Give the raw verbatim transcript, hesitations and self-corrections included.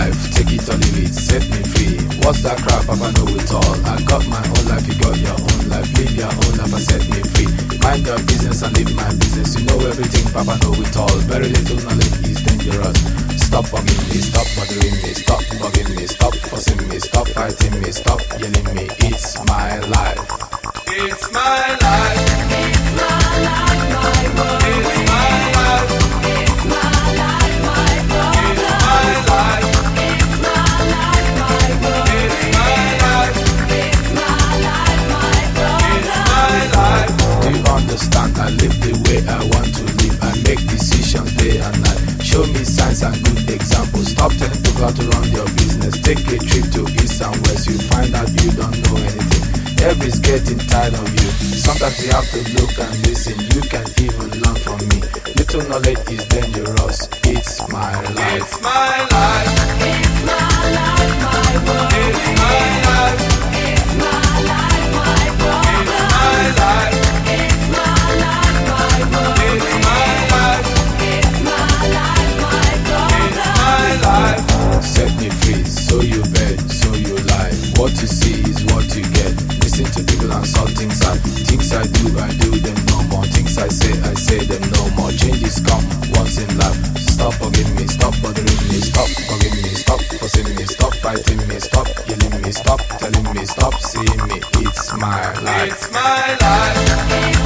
life, take it or leave it, set me free. What's that crap, Papa know it all. I got my own life, you got your own life. Live your own life and set me free. Mind your business and live my business. You know everything, Papa know it all. Very little knowledge is dangerous. Stop bugging me, stop bothering me, stop bugging me, stop fussing me, stop fighting me, stop yelling me. It's my life. It's my life. It's my life, my world. It's my life. It's my life, my problem. It's my life. It's my life, my world. It's my life. It's my life, my problem. It's my life. Do you understand? I live the way I want to live. I make decisions day and night. Show me signs and good examples. Stop telling people how to run your business. Take a trip to east and west. You find out you don't know anything. Everybody's getting tired of you. Sometimes you have to look and listen. You can even learn from me. Little knowledge is dangerous. It's my life. It's my life. It's my life, my world. It's my life. It's my life, my problem. It's my life. It's my life, my world. It's my life. It's my life, my problem. It's my life. Set me free, so you bet, so you lie. What you see is what you get. Listen to people and saw things I Things I do, I do them no more. Things I say, I say them no more. Changes come once in life. Stop bugging me, stop bothering me, stop bugging me, stop fussing me, stop fighting me, stop yelling me, stop telling me, stop seeing me. It's my life. It's my life. It's